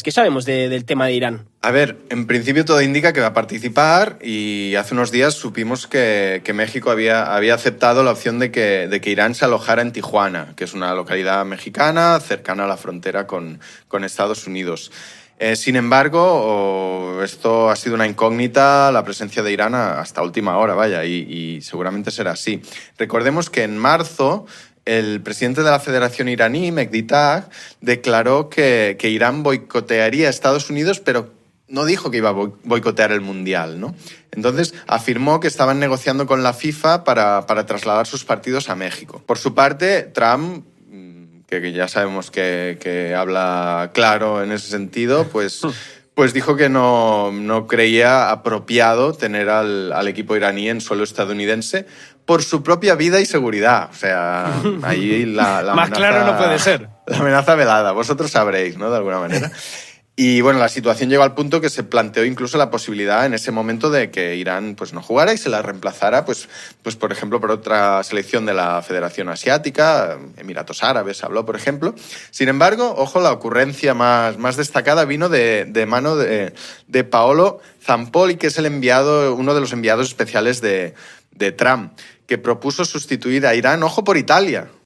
¿Qué sabemos del tema de Irán? A ver, en principio todo indica que va a participar y hace unos días supimos que México había aceptado la opción de que Irán se alojara en Tijuana, que es una localidad mexicana cercana a la frontera con Estados Unidos. Sin embargo, esto ha sido una incógnita, la presencia de Irán hasta última hora, vaya, y seguramente será así. Recordemos que en marzo el presidente de la Federación iraní, Mehdi Tagh, declaró que Irán boicotearía a Estados Unidos, pero no dijo que iba a boicotear el Mundial, ¿no? Entonces afirmó que estaban negociando con la FIFA para trasladar sus partidos a México. Por su parte, Trump, que ya sabemos que habla claro en ese sentido, pues dijo que no creía apropiado tener al equipo iraní en suelo estadounidense por su propia vida y seguridad. O sea, ahí la Más amenaza, claro no puede ser. La amenaza velada, vosotros sabréis, ¿no? De alguna manera. Y bueno, la situación llegó al punto que se planteó incluso la posibilidad en ese momento de que Irán pues no jugara y se la reemplazara, pues por ejemplo, por otra selección de la Federación Asiática, Emiratos Árabes habló, por ejemplo. Sin embargo, ojo, la ocurrencia más destacada vino de mano de Paolo Zampoli, que es uno de los enviados especiales de Trump, que propuso sustituir a Irán, ojo, por Italia.